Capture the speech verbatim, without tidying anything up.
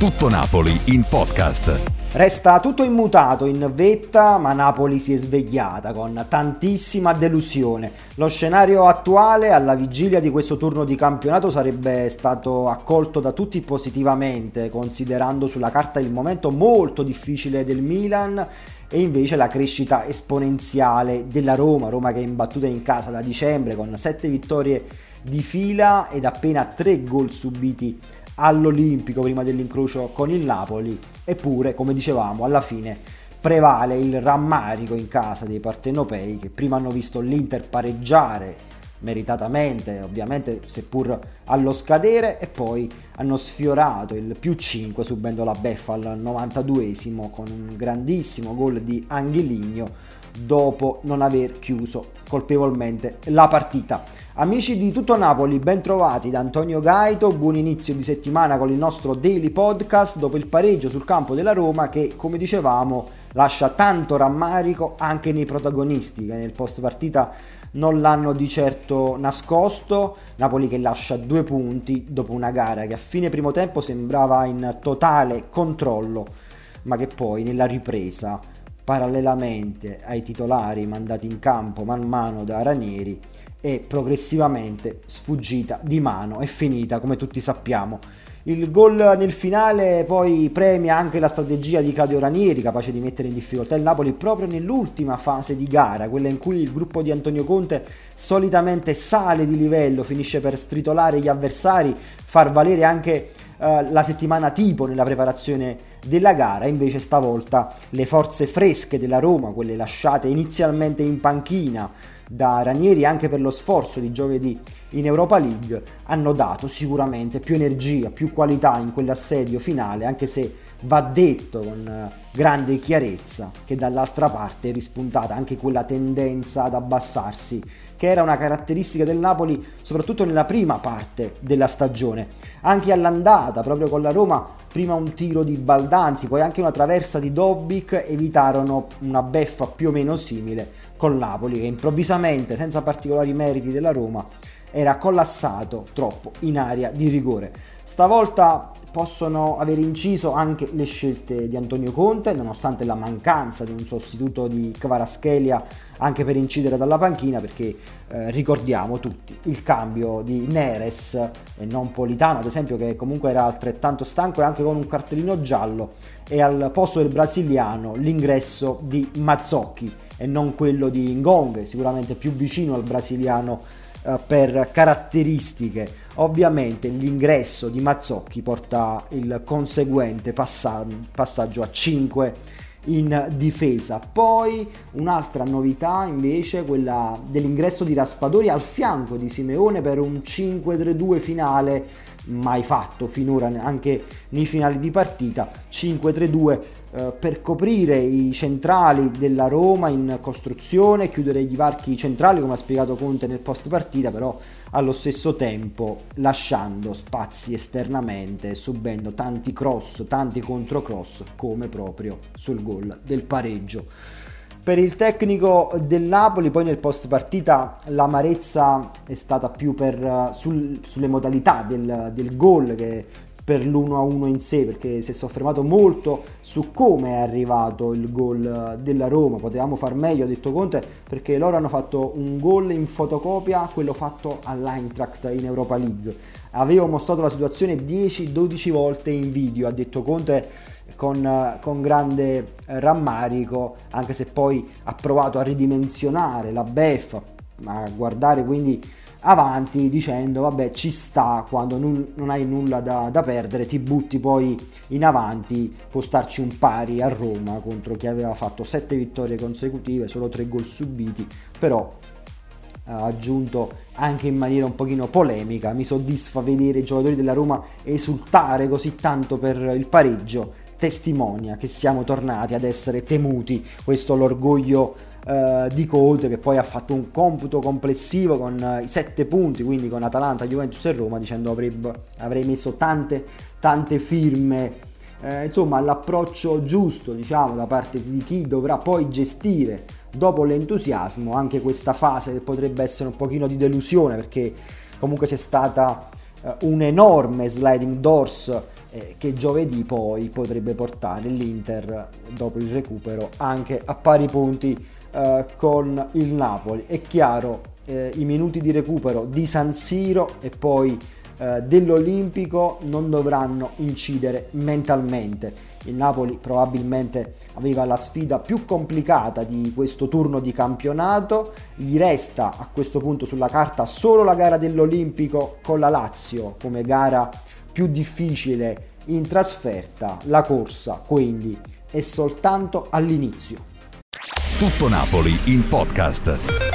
Tutto Napoli in podcast. Resta tutto immutato in vetta, ma Napoli si è svegliata con tantissima delusione. Lo scenario attuale alla vigilia di questo turno di campionato sarebbe stato accolto da tutti positivamente, considerando sulla carta il momento molto difficile del Milan e invece la crescita esponenziale della Roma, Roma che è imbattuta in casa da dicembre con sette vittorie di fila ed appena tre gol subiti all'Olimpico prima dell'incrocio con il Napoli. Eppure, come dicevamo, alla fine prevale il rammarico in casa dei partenopei che prima hanno visto l'Inter pareggiare meritatamente, ovviamente seppur allo scadere, e poi hanno sfiorato il più cinque subendo la beffa al novantaduesimo con un grandissimo gol di Angeligno dopo non aver chiuso colpevolmente la partita. Amici di Tutto Napoli, ben trovati da Antonio Gaito, buon inizio di settimana con il nostro Daily Podcast dopo il pareggio sul campo della Roma che, come dicevamo, lascia tanto rammarico anche nei protagonisti che nel post partita non l'hanno di certo nascosto. Napoli che lascia due punti dopo una gara che a fine primo tempo sembrava in totale controllo, ma che poi nella ripresa, parallelamente ai titolari mandati in campo man mano da Ranieri, è progressivamente sfuggita di mano e finita come tutti sappiamo. Il gol nel finale poi premia anche la strategia di Claudio Ranieri, capace di mettere in difficoltà il Napoli proprio nell'ultima fase di gara, quella in cui il gruppo di Antonio Conte solitamente sale di livello, finisce per stritolare gli avversari, far valere anche uh, la settimana tipo nella preparazione della gara. Invece stavolta le forze fresche della Roma, quelle lasciate inizialmente in panchina da Ranieri anche per lo sforzo di giovedì in Europa League, hanno dato sicuramente più energia, più qualità in quell'assedio finale, anche se va detto con grande chiarezza che dall'altra parte è rispuntata anche quella tendenza ad abbassarsi che era una caratteristica del Napoli soprattutto nella prima parte della stagione. Anche all'andata, proprio con la Roma, prima un tiro di Baldanzi, poi anche una traversa di Dobbik evitarono una beffa più o meno simile con Napoli che improvvisamente, senza particolari meriti della Roma, era collassato troppo in area di rigore. Stavolta possono aver inciso anche le scelte di Antonio Conte, nonostante la mancanza di un sostituto di Kvaratskhelia anche per incidere dalla panchina, perché eh, ricordiamo tutti il cambio di Neres e non Politano, ad esempio, che comunque era altrettanto stanco e anche con un cartellino giallo, e al posto del brasiliano l'ingresso di Mazzocchi e non quello di Ngong, sicuramente più vicino al brasiliano eh, per caratteristiche. Ovviamente l'ingresso di Mazzocchi porta il conseguente passa- passaggio a cinque in difesa. Poi un'altra novità invece, quella dell'ingresso di Raspadori al fianco di Simeone per un cinque tre due finale, mai fatto finora anche nei finali di partita. Cinque tre due eh, per coprire i centrali della Roma in costruzione, chiudere gli varchi centrali come ha spiegato Conte nel post partita, però allo stesso tempo lasciando spazi esternamente, subendo tanti cross, tanti controcross, come proprio sul gol del pareggio. Per il tecnico del Napoli poi nel post partita l'amarezza è stata più per, sul, sulle modalità del, del gol che per l'uno a uno in sé, perché si è soffermato molto su come è arrivato il gol della Roma. Potevamo far meglio, ha detto Conte, perché loro hanno fatto un gol in fotocopia, quello fatto all'Eintracht in Europa League. Avevo mostrato la situazione dieci dodici volte in video, ha detto Conte con, con grande rammarico, anche se poi ha provato a ridimensionare la beffa, a guardare quindi avanti dicendo vabbè, ci sta, quando non, non hai nulla da, da perdere ti butti poi in avanti, può starci un pari a Roma contro chi aveva fatto sette vittorie consecutive, solo tre gol subiti. Però ha aggiunto anche in maniera un pochino polemica: mi soddisfa vedere i giocatori della Roma esultare così tanto per il pareggio, testimonia che siamo tornati ad essere temuti. Questo l'orgoglio Uh, di Conte, che poi ha fatto un computo complessivo con uh, i sette punti, quindi con Atalanta, Juventus e Roma, dicendo avrebbe, avrei messo tante tante firme, uh, insomma l'approccio giusto, diciamo, da parte di chi dovrà poi gestire dopo l'entusiasmo anche questa fase che potrebbe essere un pochino di delusione, perché comunque c'è stata eh, un enorme sliding doors eh, che giovedì poi potrebbe portare l'Inter, dopo il recupero, anche a pari punti eh, con il Napoli. È chiaro, eh, i minuti di recupero di San Siro e poi eh, dell'Olimpico non dovranno incidere mentalmente. Il Napoli probabilmente aveva la sfida più complicata di questo turno di campionato, gli resta a questo punto sulla carta solo la gara dell'Olimpico con la Lazio come gara più difficile in trasferta. La corsa quindi è soltanto all'inizio. Tutto Napoli in podcast.